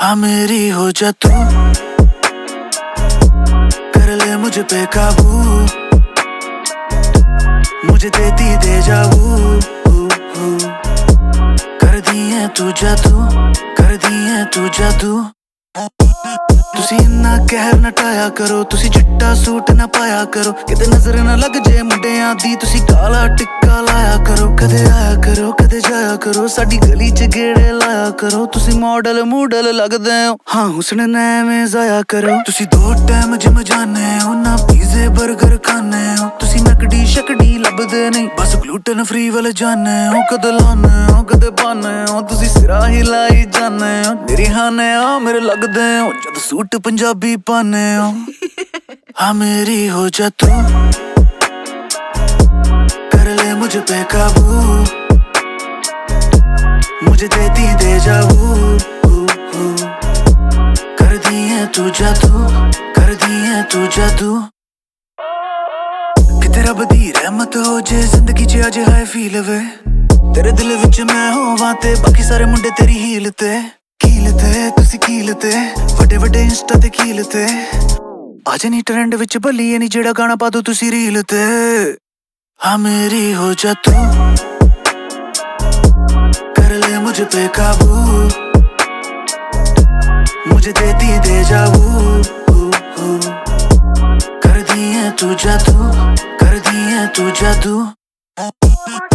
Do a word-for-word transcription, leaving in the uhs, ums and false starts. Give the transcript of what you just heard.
हाँ मेरी हो जा तू, कर ले मुझ पे काबू, मुझे देती दे जाऊ। कर दिए तू जादू, कर दिए तू जादू। तुसी इन्ना कहर ना टाया करो, तुसी चिट्टा सूट ना पाया करो, किते नजर ना लग जे मुंडियां दी, तुसी काला टिक्का लाया करो। कदे आया करो कदे जाया करो, साडी गली च गेड़े लाया करो। तुसी मॉडल मूडल लगदे हो, हाँ हुस्न ने में जाया करो। तुसी दो टाइम जिम जाने हो, ना पिज़्ज़े बर्गर खाने हो। तुसी नकड़ी शकड़ी लभदे नहीं, बस ग्लूटन फ्री वाले जाने हो। कदे लाने हो कदे पाने हो, तुसी सिरा हिलाई जाने हो। मेरी हाने हो मेरे लगदे हो, जद सूट पंजाबी पाने हो। हाँ मेरी हो जा तू, कर ले मुझ पे काबू, मुझे देती दे जाऊ। कर दिए तू जादू, कर दिए तू जादू। किते रब दी रहमत हो जे जिंदगी च अज है फील वे, तेरे दिल विच मैं होवां ते बाकी सारे मुंडे तेरी हील ते। कीलते तुसी कीलते, वड्डे वड्डे इंस्टा ते कीलते। आज नी ट्रेंड विच भलिए नी जेड़ा गाना पा दो तुसी रील ते। हाँ मेरी हो जा तू, कर ले मुझ पे काबू, मुझे देती दे जाऊ। कर दिए तू जादू, कर दिए तू जादू।